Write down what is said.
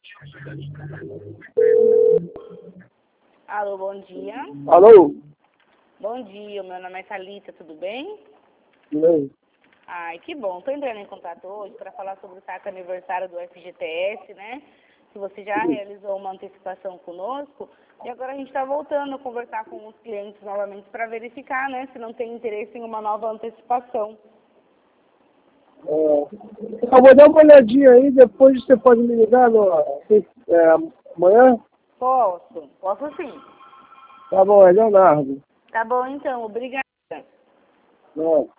Alô, bom dia. Alô? Bom dia, meu nome é Thalita, tudo bem? Bem, Ai, que bom. Estou entrando em contato hoje para falar sobre o saque aniversário do FGTS, né? Que você já realizou uma antecipação conosco. E agora a gente está voltando a conversar com os clientes novamente para verificar, né? Se não tem interesse em uma nova antecipação. eu vou dar uma olhadinha aí, depois você pode me ligar amanhã? Posso sim. Tá bom, é Leonardo. Tá bom então, obrigada. Não.